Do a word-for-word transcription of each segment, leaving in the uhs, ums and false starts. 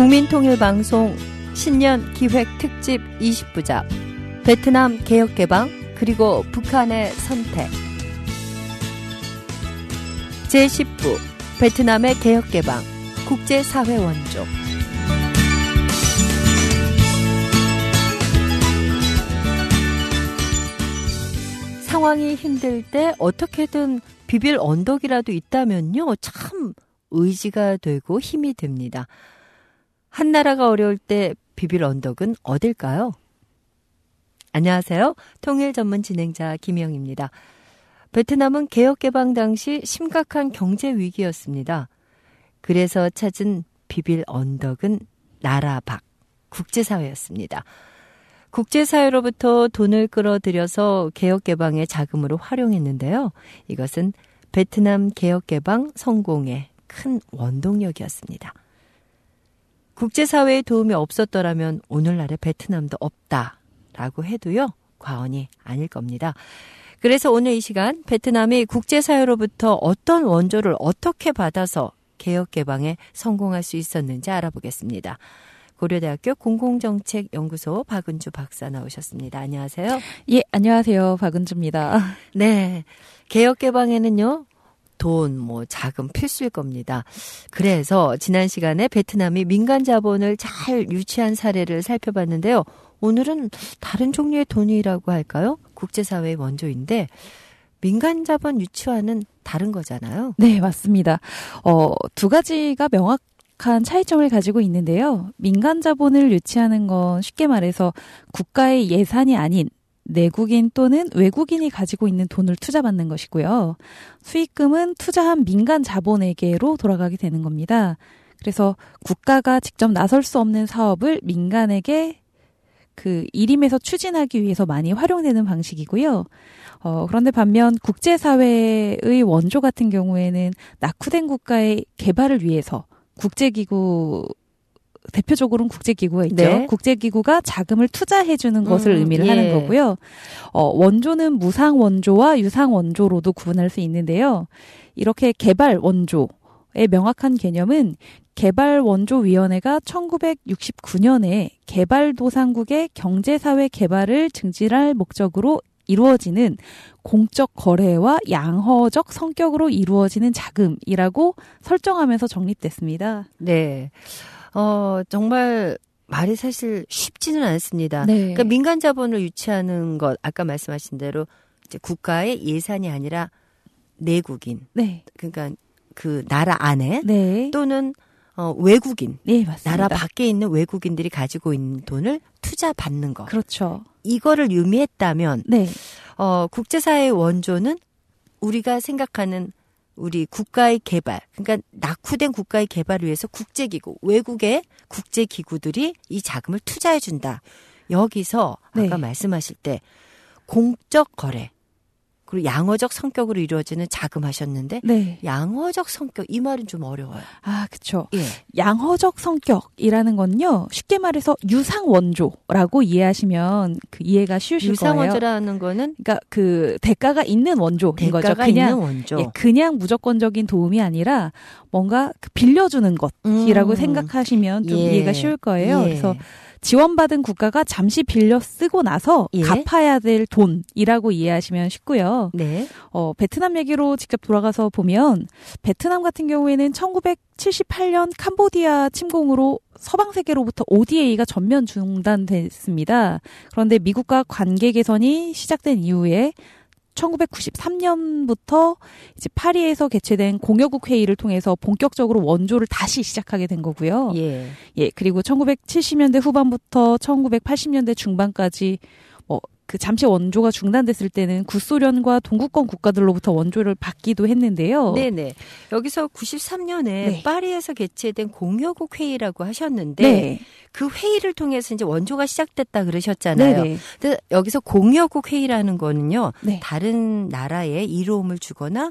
국민통일방송 신년 기획특집 이십 부작 베트남 개혁개방 그리고 북한의 선택 제십 부 베트남의 개혁개방 국제사회 원조. 상황이 힘들 때 어떻게든 비빌 언덕이라도 있다면요, 참 의지가 되고 힘이 됩니다. 한 나라가 어려울 때 비빌 언덕은 어딜까요? 안녕하세요. 통일 전문 진행자 김희영입니다. 베트남은 개혁개방 당시 심각한 경제 위기였습니다. 그래서 찾은 비빌 언덕은 나라 밖, 국제사회였습니다. 국제사회로부터 돈을 끌어들여서 개혁개방의 자금으로 활용했는데요. 이것은 베트남 개혁개방 성공의 큰 원동력이었습니다. 국제사회의 도움이 없었더라면 오늘날의 베트남도 없다라고 해도요, 과언이 아닐 겁니다. 그래서 오늘 이 시간 베트남이 국제사회로부터 어떤 원조를 어떻게 받아서 개혁개방에 성공할 수 있었는지 알아보겠습니다. 고려대학교 공공정책연구소 박은주 박사 나오셨습니다. 안녕하세요. 예, 안녕하세요. 박은주입니다. 네, 개혁개방에는요, 돈, 뭐 자금 필수일 겁니다. 그래서 지난 시간에 베트남이 민간 자본을 잘 유치한 사례를 살펴봤는데요. 오늘은 다른 종류의 돈이라고 할까요? 국제사회의 원조인데 민간 자본 유치와는 다른 거잖아요. 네, 맞습니다. 어, 두 가지가 명확한 차이점을 가지고 있는데요. 민간 자본을 유치하는 건 쉽게 말해서 국가의 예산이 아닌 내국인 또는 외국인이 가지고 있는 돈을 투자받는 것이고요. 수익금은 투자한 민간 자본에게로 돌아가게 되는 겁니다. 그래서 국가가 직접 나설 수 없는 사업을 민간에게 그 일임해서 추진하기 위해서 많이 활용되는 방식이고요. 어, 그런데 반면 국제사회의 원조 같은 경우에는 낙후된 국가의 개발을 위해서 국제기구, 대표적으로는 국제기구가 있죠. 네. 국제기구가 자금을 투자해주는 것을 음, 의미를 예. 하는 거고요. 어, 원조는 무상 원조와 유상 원조로도 구분할 수 있는데요. 이렇게 개발 원조의 명확한 개념은 개발원조위원회가 천구백육십구 년에 개발도상국의 경제사회 개발을 증진할 목적으로 이루어지는 공적 거래와 양허적 성격으로 이루어지는 자금이라고 설정하면서 정립됐습니다. 네, 어, 정말 말이 사실 쉽지는 않습니다. 네. 그러니까 민간 자본을 유치하는 것, 아까 말씀하신 대로 이제 국가의 예산이 아니라 내국인, 네. 그러니까 그 나라 안에 네. 또는 어, 외국인, 네, 맞습니다. 나라 밖에 있는 외국인들이 가지고 있는 돈을 투자받는 것. 그렇죠. 이거를 의미했다면 네. 어, 국제사회의 원조는 우리가 생각하는 우리 국가의 개발, 그러니까 낙후된 국가의 개발을 위해서 국제기구, 외국의 국제기구들이 이 자금을 투자해준다. 여기서 아까 네. 말씀하실 때 공적 거래, 그리고 양어적 성격으로 이루어지는 자금 하셨는데 네. 양어적 성격, 이 말은 좀 어려워요. 아, 그렇죠. 예. 양허적 성격이라는 건요, 쉽게 말해서 유상 원조라고 이해하시면 그 이해가 쉬우실 유상 거예요. 원조라는 거는 그러니까 그 대가가 있는 원조인 대가가 거죠. 그냥 있는 원조. 예, 그냥 무조건적인 도움이 아니라 뭔가 그 빌려주는 것이라고 음. 생각하시면 좀 예. 이해가 쉬울 거예요. 예. 그래서 지원받은 국가가 잠시 빌려 쓰고 나서 예. 갚아야 될 돈이라고 이해하시면 쉽고요. 네. 어, 베트남 얘기로 직접 돌아가서 보면 베트남 같은 경우에는 천구백칠십팔 년 캄보디아 침공으로 서방 세계로부터 오디에이가 전면 중단됐습니다. 그런데 미국과 관계 개선이 시작된 이후에 천구백구십삼 년부터 이제 파리에서 개최된 공여국 회의를 통해서 본격적으로 원조를 다시 시작하게 된 거고요. 예. 예, 그리고 천구백칠십 년대 후반부터 천구백팔십 년대 중반까지 뭐 그 잠시 원조가 중단됐을 때는 구소련과 동구권 국가들로부터 원조를 받기도 했는데요. 네네. 여기서 구십삼 년에 네. 파리에서 개최된 공여국 회의라고 하셨는데 네. 그 회의를 통해서 이제 원조가 시작됐다 그러셨잖아요. 네네. 근데 여기서 공여국 회의라는 거는요. 네. 다른 나라에 이로움을 주거나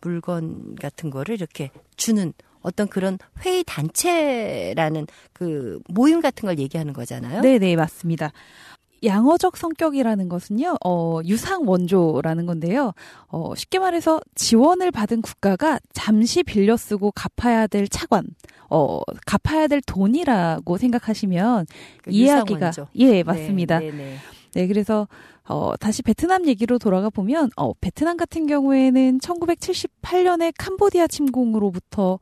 물건 같은 거를 이렇게 주는 어떤 그런 회의 단체라는 그 모임 같은 걸 얘기하는 거잖아요. 네네, 맞습니다. 양어적 성격이라는 것은요, 어, 유상 원조라는 건데요. 어, 쉽게 말해서 지원을 받은 국가가 잠시 빌려 쓰고 갚아야 될 차관, 어, 갚아야 될 돈이라고 생각하시면 그 이해하기가, 유상원조. 예, 맞습니다. 네, 네, 네. 네, 그래서 어, 다시 베트남 얘기로 돌아가 보면 어, 베트남 같은 경우에는 천구백칠십팔 년에 캄보디아 침공으로부터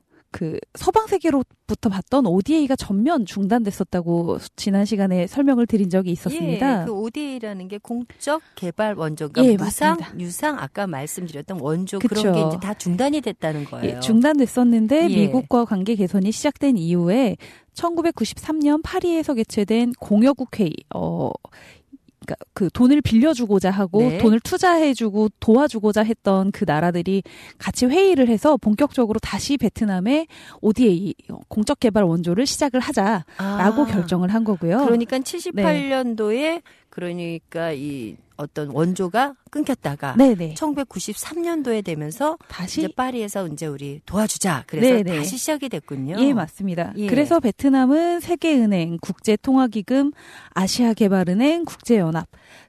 그 서방 세계로부터 받던 오디에이가 전면 중단됐었다고 지난 시간에 설명을 드린 적이 있었습니다. 예, 그 오디에이라는 게 공적 개발 원조가 예, 유상, 맞습니다. 유상 아까 말씀드렸던 원조 그쵸. 그런 게 이제 다 중단이 됐다는 거예요. 예, 중단됐었는데 예. 미국과 관계 개선이 시작된 이후에 천구백구십삼 년 파리에서 개최된 공여국 회의, 어, 그러니까 그 돈을 빌려주고자 하고 네. 돈을 투자해주고 도와주고자 했던 그 나라들이 같이 회의를 해서 본격적으로 다시 베트남에 오디에이 공적 개발 원조를 시작을 하자라고 아, 결정을 한 거고요. 그러니까 칠십팔 년도에 그러니까 이 어떤 원조가 끊겼다가 네네. 천구백구십삼 년도에 되면서 다시 이제 파리에서 이제 우리 도와주자. 그래서 네네. 다시 시작이 됐군요. 예, 맞습니다. 예. 그래서 베트남은 세계은행, 국제통화기금, 아시아개발은행, 국제연합,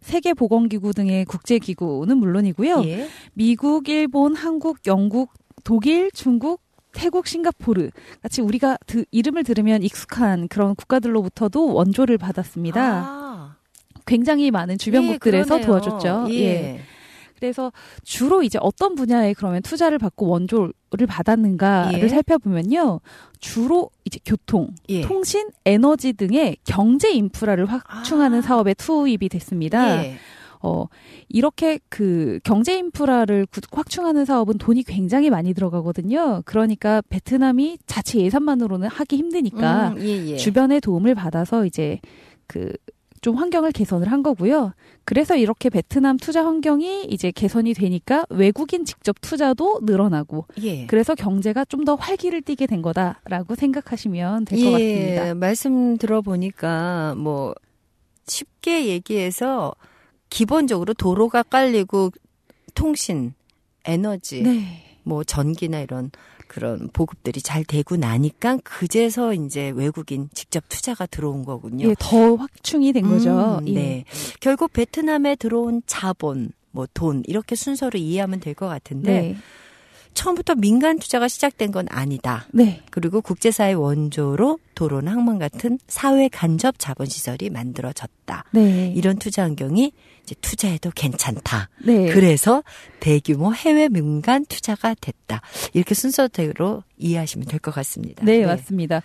세계보건기구 등의 국제기구는 물론이고요. 예. 미국, 일본, 한국, 영국, 독일, 중국, 태국, 싱가포르 같이 우리가 드, 이름을 들으면 익숙한 그런 국가들로부터도 원조를 받았습니다. 아. 굉장히 많은 주변국들에서 예, 도와줬죠. 예. 예. 그래서 주로 이제 어떤 분야에 그러면 투자를 받고 원조를 받았는가를 예. 살펴보면요. 주로 이제 교통, 예. 통신, 에너지 등의 경제 인프라를 확충하는 아. 사업에 투입이 됐습니다. 예. 어, 이렇게 그 경제 인프라를 구, 확충하는 사업은 돈이 굉장히 많이 들어가거든요. 그러니까 베트남이 자체 예산만으로는 하기 힘드니까 음, 예, 예. 주변의 도움을 받아서 이제 그 좀 환경을 개선을 한 거고요. 그래서 이렇게 베트남 투자 환경이 이제 개선이 되니까 외국인 직접 투자도 늘어나고 예. 그래서 경제가 좀 더 활기를 띠게 된 거다라고 생각하시면 될 것 예, 같습니다. 말씀 들어보니까 뭐 쉽게 얘기해서 기본적으로 도로가 깔리고 통신, 에너지, 네. 뭐 전기나 이런 그런 보급들이 잘 되고 나니까 그제서 이제 외국인 직접 투자가 들어온 거군요. 예, 더 확충이 된 거죠. 음, 예. 네. 결국 베트남에 들어온 자본, 뭐 돈 이렇게 순서로 이해하면 될 것 같은데 네. 처음부터 민간 투자가 시작된 건 아니다. 네. 그리고 국제사회 원조로 도로나 항만 같은 사회 간접 자본 시설이 만들어졌다. 네. 이런 투자 환경이 이제 투자해도 괜찮다. 네. 그래서 대규모 해외 민간 투자가 됐다. 이렇게 순서대로 이해하시면 될 것 같습니다. 네, 맞습니다.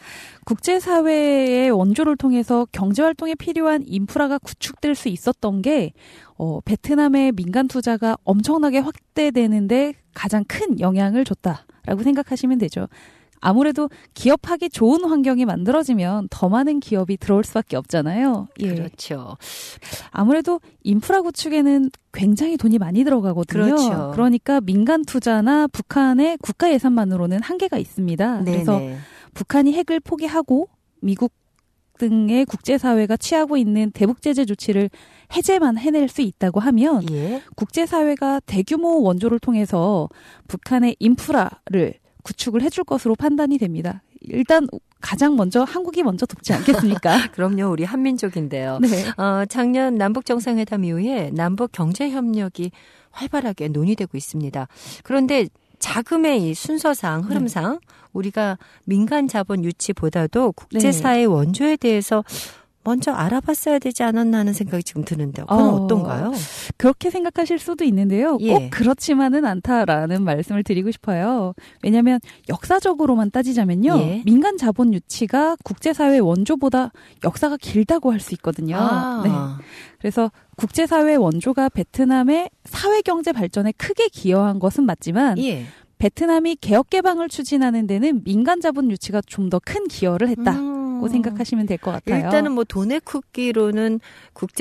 국제사회의 원조를 통해서 경제활동에 필요한 인프라가 구축될 수 있었던 게 어, 베트남의 민간 투자가 엄청나게 확대되는데 가장 큰 영향을 줬다라고 생각하시면 되죠. 아무래도 기업하기 좋은 환경이 만들어지면 더 많은 기업이 들어올 수밖에 없잖아요. 예. 그렇죠. 아무래도 인프라 구축에는 굉장히 돈이 많이 들어가거든요. 그렇죠. 그러니까 민간 투자나 북한의 국가 예산만으로는 한계가 있습니다. 네네. 그래서 북한이 핵을 포기하고 미국 등의 국제사회가 취하고 있는 대북 제재 조치를 해제만 해낼 수 있다고 하면 예. 국제사회가 대규모 원조를 통해서 북한의 인프라를 구축을 해줄 것으로 판단이 됩니다. 일단 가장 먼저 한국이 먼저 돕지 않겠습니까? 그럼요. 우리 한민족인데요. 네. 어, 작년 남북 정상회담 이후에 남북 경제 협력이 활발하게 논의되고 있습니다. 그런데 자금의 이 순서상 흐름상 네. 우리가 민간 자본 유치보다도 국제사회 네. 원조에 대해서 먼저 알아봤어야 되지 않았나 하는 생각이 지금 드는데요. 그건 어, 어떤가요? 그렇게 생각하실 수도 있는데요. 꼭 예. 그렇지만은 않다라는 말씀을 드리고 싶어요. 왜냐하면 역사적으로만 따지자면요. 예. 민간 자본 유치가 국제사회 원조보다 역사가 길다고 할 수 있거든요. 아. 네. 그래서 국제사회 원조가 베트남의 사회경제 발전에 크게 기여한 것은 맞지만 예. 베트남이 개혁개방을 추진하는 데는 민간 자본 유치가 좀 더 큰 기여를 했다. 음. 생각하시면 될 것 같아요. 일단은 뭐 돈의 크기로는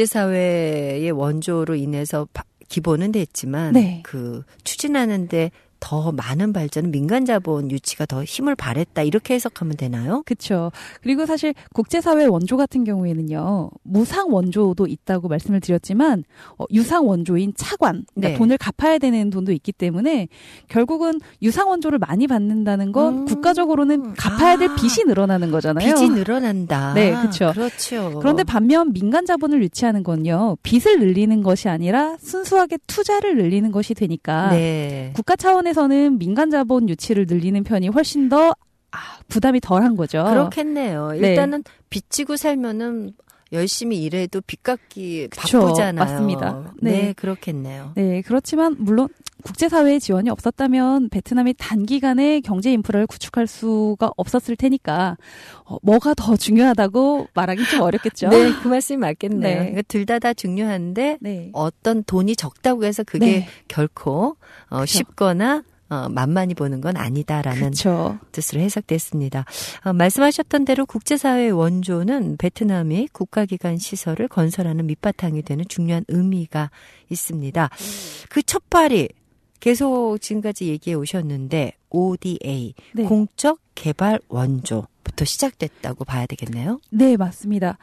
국제사회의 원조로 인해서 기본은 됐지만 네. 그 추진하는데 더 많은 발전은 민간 자본 유치가 더 힘을 발했다 이렇게 해석하면 되나요? 그렇죠. 그리고 사실 국제사회 원조 같은 경우에는요. 무상 원조도 있다고 말씀을 드렸지만 어, 유상 원조인 차관, 그러니까 네. 돈을 갚아야 되는 돈도 있기 때문에 결국은 유상 원조를 많이 받는다는 건 음. 국가적으로는 갚아야 될 아. 빚이 늘어나는 거잖아요. 빚이 늘어난다. 네, 그렇죠. 그렇죠. 그런데 반면 민간 자본을 유치하는 건요. 빚을 늘리는 것이 아니라 순수하게 투자를 늘리는 것이 되니까 네. 국가 차원에서는 민간 자본 유치를 늘리는 편이 훨씬 더 아, 부담이 덜한 거죠. 그렇겠네요. 네. 일단은 빚 지고 살면은 열심히 일해도 빚 갚기 그쵸, 바쁘잖아요. 맞습니다. 네. 네. 그렇겠네요. 네, 그렇지만 물론 국제사회의 지원이 없었다면 베트남이 단기간에 경제 인프라를 구축할 수가 없었을 테니까 어, 뭐가 더 중요하다고 말하기 좀 어렵겠죠. 네, 그 말씀이 맞겠네요. 네. 그러니까 둘 다 다 중요한데 네. 어떤 돈이 적다고 해서 그게 네. 결코 어, 쉽거나 어, 만만히 보는 건 아니다라는 그렇죠. 뜻으로 해석됐습니다. 어, 말씀하셨던 대로 국제사회의 원조는 베트남이 국가기관 시설을 건설하는 밑바탕이 되는 중요한 의미가 있습니다. 그 첫발이 계속 지금까지 얘기해 오셨는데 오디에이, 네. 공적 개발 원조부터 시작됐다고 봐야 되겠네요. 네, 맞습니다.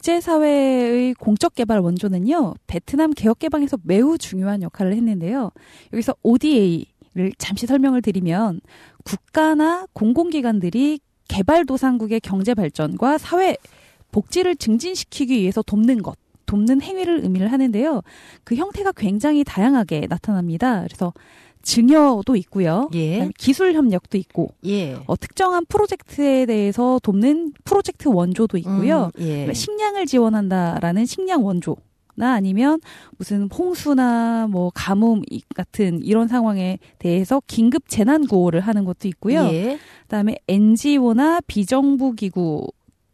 국제사회의 공적개발 원조는요. 베트남 개혁개방에서 매우 중요한 역할을 했는데요. 여기서 오디에이 를 잠시 설명을 드리면 국가나 공공기관들이 개발도상국의 경제 발전과 사회 복지를 증진시키기 위해서 돕는 것, 돕는 행위를 의미를 하는데요. 그 형태가 굉장히 다양하게 나타납니다. 그래서 증여도 있고요. 예. 그다음에 기술 협력도 있고 예. 어, 특정한 프로젝트에 대해서 돕는 프로젝트 원조도 있고요. 음, 예. 식량을 지원한다라는 식량 원조. 나 아니면 무슨 홍수나 뭐 가뭄 같은 이런 상황에 대해서 긴급 재난 구호를 하는 것도 있고요. 예. 그다음에 엔지오나 비정부 기구의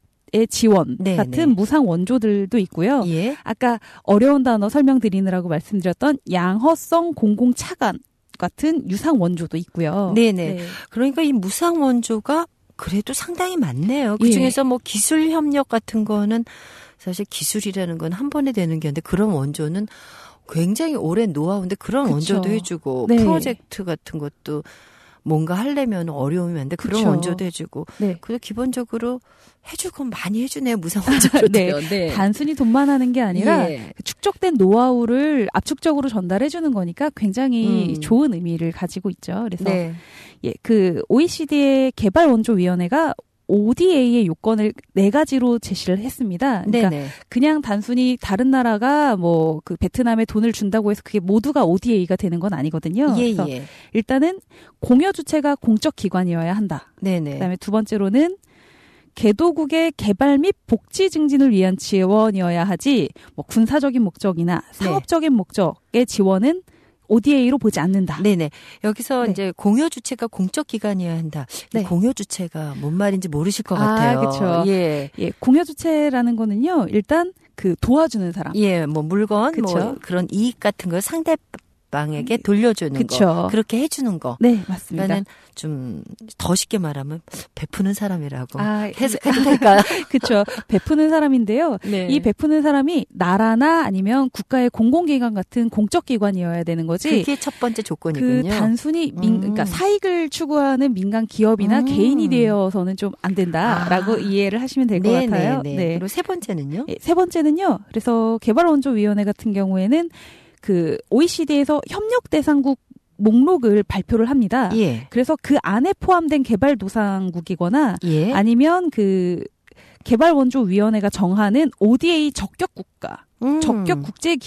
지원 네, 같은 네. 무상 원조들도 있고요. 예. 아까 어려운 단어 설명드리느라고 말씀드렸던 양허성 공공 차관 같은 유상 원조도 있고요. 네네. 네. 그러니까 이 무상 원조가 그래도 상당히 많네요. 그 예. 중에서 뭐 기술 협력 같은 거는 사실 기술이라는 건 한 번에 되는 게 아닌데 그런 원조는 굉장히 오랜 노하우인데 그런 그쵸. 원조도 해주고 네. 프로젝트 같은 것도 뭔가 하려면 어려움이 많은데 그런 그쵸. 원조도 해주고 네. 그래도 기본적으로 해줄 건 많이 해주네요. 무상 원조로도요. 네. 네. 단순히 돈만 하는 게 아니라 예. 축적된 노하우를 압축적으로 전달해 주는 거니까 굉장히 음. 좋은 의미를 가지고 있죠. 그래서 네. 예, 그 오이시디의 개발 원조 위원회가 오디에이의 요건을 네 가지로 제시를 했습니다. 그러니까 네네. 그냥 단순히 다른 나라가 뭐 그 베트남에 돈을 준다고 해서 그게 모두가 오디에이가 되는 건 아니거든요. 예, 그래서 예. 일단은 공여 주체가 공적 기관이어야 한다. 네네. 그다음에 두 번째로는 개도국의 개발 및 복지 증진을 위한 지원이어야 하지 뭐 군사적인 목적이나 상업적인 목적의 지원은 오디에이로 보지 않는다. 네네. 여기서 네. 이제 공여 주체가 공적 기관이어야 한다. 네. 이 공여 주체가 뭔 말인지 모르실 것 아, 같아요. 그쵸. 예. 예, 공여 주체라는 거는요. 일단 그 도와주는 사람. 예, 뭐 물건, 그쵸. 뭐 그런 이익 같은 걸 상대방에게 돌려주는 그쵸. 거, 그렇게 해주는 거. 네, 맞습니다. 그러니까는 좀 더 쉽게 말하면 베푸는 사람이라고 아, 해석해도 될까요? 그렇죠. 베푸는 사람인데요. 네. 이 베푸는 사람이 나라나 아니면 국가의 공공기관 같은 공적 기관이어야 되는 거지. 그게 첫 번째 조건이군요. 그 단순히 민, 음. 그러니까 사익을 추구하는 민간 기업이나 음. 개인이 되어서는 좀 안 된다라고 아. 이해를 하시면 될 것 네, 같아요. 네, 네. 그리고 세 번째는요? 예, 세 번째는요. 그래서 개발원조위원회 같은 경우에는 그 오이시디에서 협력 대상국 목록을 발표를 합니다. 예. 그래서 그 안에 포함된 개발도상국이거나 예. 아니면 그 개발원조위원회가 정하는 오디에이 적격 국가, 음. 적격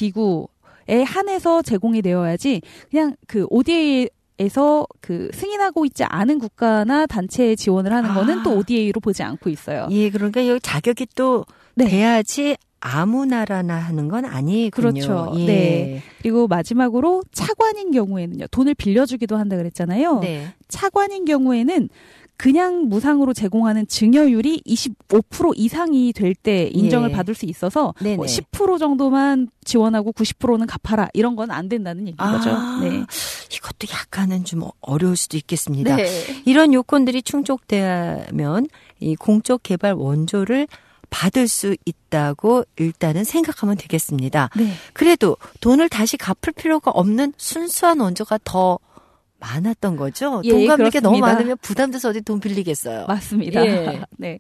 국제기구에 한해서 제공이 되어야지 그냥 그 오디에이에서 그 승인하고 있지 않은 국가나 단체에 지원을 하는 거는 아. 또 오디에이로 보지 않고 있어요. 예, 그러니까 여기 자격이 또 네. 돼야지 아무 나라나 하는 건 아니군요. 그렇죠. 예. 네. 그리고 마지막으로 차관인 경우에는요. 돈을 빌려주기도 한다 그랬잖아요. 네. 차관인 경우에는 그냥 무상으로 제공하는 증여율이 이십오 퍼센트 이상이 될 때 인정을 예. 받을 수 있어서 네네. 뭐 십 퍼센트 정도만 지원하고 구십 퍼센트는 갚아라. 이런 건 안 된다는 얘기인 아, 거죠. 네. 이것도 약간은 좀 어려울 수도 있겠습니다. 네. 이런 요건들이 충족되면 이 공적 개발 원조를 받을 수 있다고 일단은 생각하면 되겠습니다. 네. 그래도 돈을 다시 갚을 필요가 없는 순수한 원조가 더 많았던 거죠? 예, 돈 갚는 게 너무 그렇습니다. 많으면 부담돼서 어디 돈 빌리겠어요. 맞습니다. 예. 네.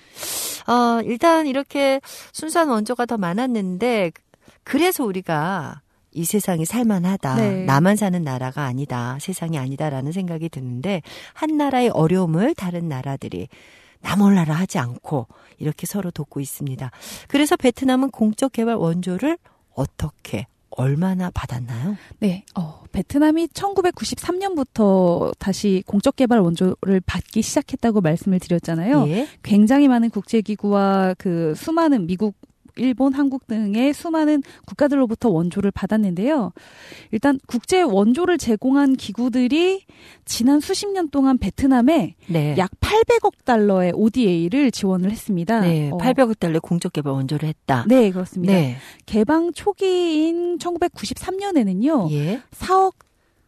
어, 일단 이렇게 순수한 원조가 더 많았는데 그래서 우리가 이 세상이 살만하다. 네. 나만 사는 나라가 아니다. 세상이 아니다라는 생각이 드는데 한 나라의 어려움을 다른 나라들이 나 몰라라 하지 않고 이렇게 서로 돕고 있습니다. 그래서 베트남은 공적 개발 원조를 어떻게 얼마나 받았나요? 네, 어, 베트남이 천구백구십삼 년부터 다시 공적 개발 원조를 받기 시작했다고 말씀을 드렸잖아요. 예. 굉장히 많은 국제기구와 그 수많은 미국, 일본, 한국 등의 수많은 국가들로부터 원조를 받았는데요. 일단 국제 원조를 제공한 기구들이 지난 수십 년 동안 베트남에 네. 약 팔백억 달러의 오디에이를 지원을 했습니다. 네, 어, 팔백억 달러 공적 개발 원조를 했다. 네, 그렇습니다. 네. 개방 초기인 천구백구십삼 년에는요. 예. 사억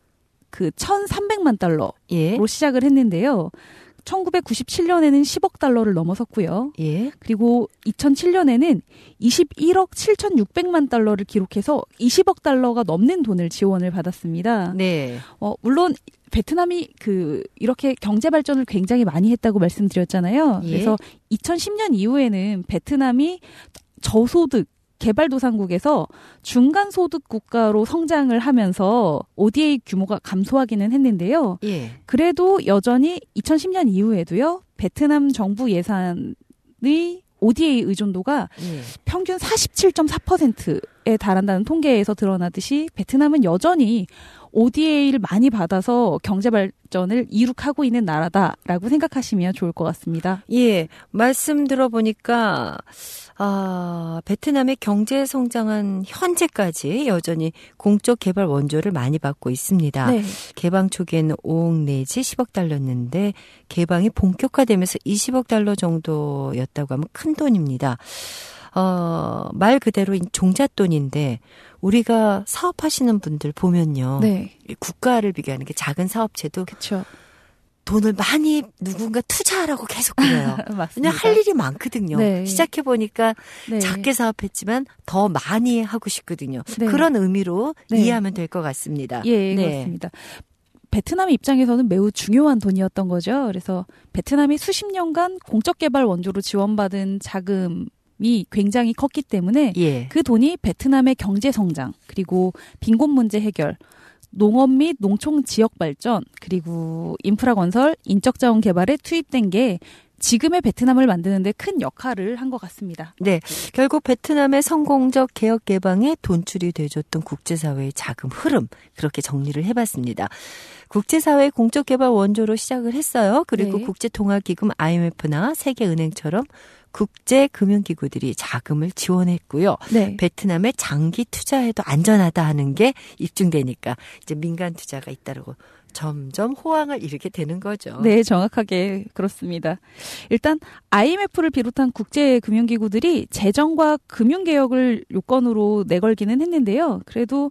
그 천삼백만 달러로 예. 시작을 했는데요. 천구백구십칠 년에는 십억 달러를 넘어섰고요. 예. 그리고 이천칠 년에는 이십일억 칠천육백만 달러를 기록해서 이십억 달러가 넘는 돈을 지원을 받았습니다. 네. 어, 물론 베트남이 그 이렇게 경제 발전을 굉장히 많이 했다고 말씀드렸잖아요. 예. 그래서 이천십 년 이후에는 베트남이 저소득 개발도상국에서 중간소득 국가로 성장을 하면서 오디에이 규모가 감소하기는 했는데요. 예. 그래도 여전히 이천십 년 이후에도요. 베트남 정부 예산의 오디에이 의존도가 예. 평균 사십칠 점 사 퍼센트에 달한다는 통계에서 드러나듯이 베트남은 여전히 오디에이를 많이 받아서 경제 발전을 이룩하고 있는 나라다라고 생각하시면 좋을 것 같습니다. 예. 말씀 들어보니까 아, 베트남의 경제 성장은 현재까지 여전히 공적 개발 원조를 많이 받고 있습니다. 네. 개방 초기에는 오억 내지 십억 달러였는데 개방이 본격화되면서 이십억 달러 정도였다고 하면 큰 돈입니다. 어, 말 그대로 종잣돈인데 우리가 사업하시는 분들 보면요. 네. 국가를 비교하는 게 작은 사업체도 그렇죠. 돈을 많이 누군가 투자하라고 계속 그래요. 맞습니다. 그냥 할 일이 많거든요. 네. 시작해보니까 네. 작게 사업했지만 더 많이 하고 싶거든요. 네. 그런 의미로 네. 이해하면 될 것 같습니다. 예, 네. 그렇습니다. 베트남 입장에서는 매우 중요한 돈이었던 거죠. 그래서 베트남이 수십 년간 공적 개발 원조로 지원받은 자금이 굉장히 컸기 때문에 예. 그 돈이 베트남의 경제 성장, 그리고 빈곤 문제 해결, 농업 및 농촌 지역 발전, 그리고 인프라 건설, 인적 자원 개발에 투입된 게 지금의 베트남을 만드는 데 큰 역할을 한 것 같습니다. 네. 결국 베트남의 성공적 개혁 개방에 돈줄이 돼줬던 국제사회의 자금 흐름, 그렇게 정리를 해봤습니다. 국제사회의 공적 개발 원조로 시작을 했어요. 그리고 네. 국제통화기금 아이엠에프나 세계은행처럼 국제금융기구들이 자금을 지원했고요. 네. 베트남에 장기 투자해도 안전하다 하는 게 입증되니까 이제 민간 투자가 잇따르고 점점 호황을 이루게 되는 거죠. 네, 정확하게 그렇습니다. 일단 아이엠에프를 비롯한 국제금융기구들이 재정과 금융개혁을 요건으로 내걸기는 했는데요. 그래도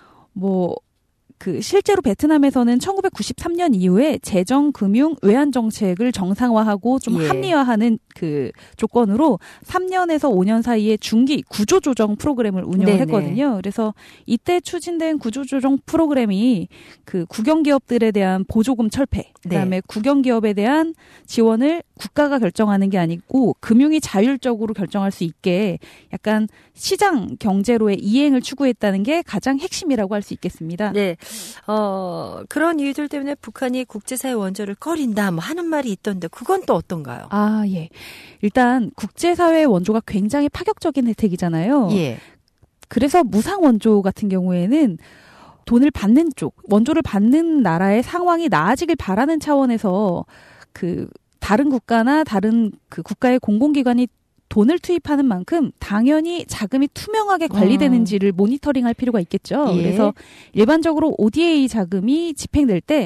뭐 그 실제로 베트남에서는 천구백구십삼 년 이후에 재정, 금융, 외환 정책을 정상화하고 좀 예. 합리화하는 그 조건으로 삼 년에서 오 년 사이에 중기 구조조정 프로그램을 운영을 네네. 했거든요. 그래서 이때 추진된 구조조정 프로그램이 그 국영기업들에 대한 보조금 철폐, 그다음에 네. 국영기업에 대한 지원을 국가가 결정하는 게 아니고 금융이 자율적으로 결정할 수 있게 약간 시장 경제로의 이행을 추구했다는 게 가장 핵심이라고 할 수 있겠습니다. 네. 어, 그런 이유들 때문에 북한이 국제사회 원조를 꺼린다 뭐 하는 말이 있던데 그건 또 어떤가요? 아, 예. 일단 국제사회 원조가 굉장히 파격적인 혜택이잖아요. 예. 그래서 무상 원조 같은 경우에는 돈을 받는 쪽, 원조를 받는 나라의 상황이 나아지길 바라는 차원에서 그 다른 국가나 다른 그 국가의 공공기관이 돈을 투입하는 만큼 당연히 자금이 투명하게 관리되는지를 모니터링할 필요가 있겠죠. 예. 그래서 일반적으로 오디에이 자금이 집행될 때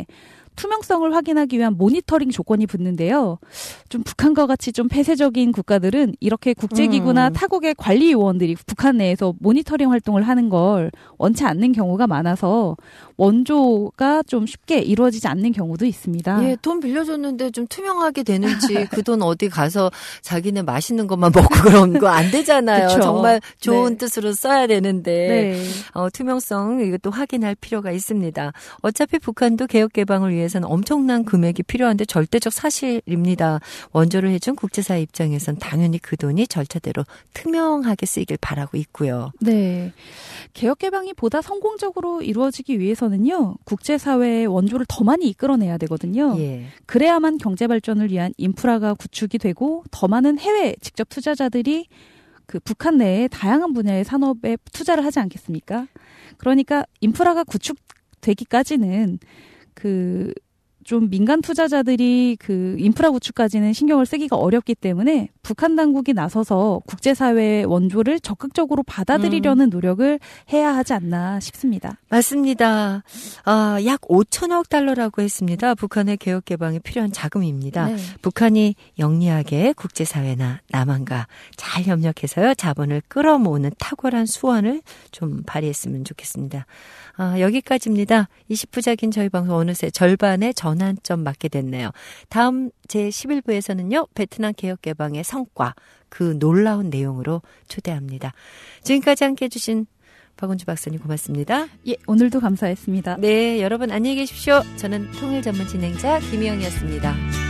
투명성을 확인하기 위한 모니터링 조건이 붙는데요. 좀 북한과 같이 좀 폐쇄적인 국가들은 이렇게 국제기구나 음. 타국의 관리 요원들이 북한 내에서 모니터링 활동을 하는 걸 원치 않는 경우가 많아서 원조가 좀 쉽게 이루어지지 않는 경우도 있습니다. 예, 돈 빌려줬는데 좀 투명하게 되는지 그 돈 어디 가서 자기네 맛있는 것만 먹고 그런 거 안 되잖아요. 그쵸. 정말 좋은 네. 뜻으로 써야 되는데 네. 어, 투명성 이것도 확인할 필요가 있습니다. 어차피 북한도 개혁 개방을 위해서는 엄청난 금액이 필요한데 절대적 사실입니다. 원조를 해준 국제사회 입장에선 당연히 그 돈이 절차대로 투명하게 쓰이길 바라고 있고요. 네. 개혁 개방이 보다 성공적으로 이루어지기 위해서는요. 국제사회의 원조를 더 많이 이끌어내야 되거든요. 예. 그래야만 경제 발전을 위한 인프라가 구축이 되고 더 많은 해외 직접 투자자들이 그 북한 내에 다양한 분야의 산업에 투자를 하지 않겠습니까? 그러니까 인프라가 구축되기까지는 그 좀 민간 투자자들이 그 인프라 구축까지는 신경을 쓰기가 어렵기 때문에 북한 당국이 나서서 국제사회의 원조를 적극적으로 받아들이려는 음. 노력을 해야 하지 않나 싶습니다. 맞습니다. 아, 약 오천억 달러라고 했습니다. 북한의 개혁 개방에 필요한 자금입니다. 네. 북한이 영리하게 국제사회나 남한과 잘 협력해서요. 자본을 끌어모으는 탁월한 수완을 좀 발휘했으면 좋겠습니다. 아, 여기까지입니다. 이십 부작인 저희 방송 어느새 절반의 전환점 맞게 됐네요. 다음 제십일 부에서는요. 베트남 개혁 개방의 성과, 그 놀라운 내용으로 초대합니다. 지금까지 함께해 주신 박은주 박사님 고맙습니다. 예, 오늘도 감사했습니다. 네, 여러분 안녕히 계십시오. 저는 통일 전문 진행자 김희영이었습니다.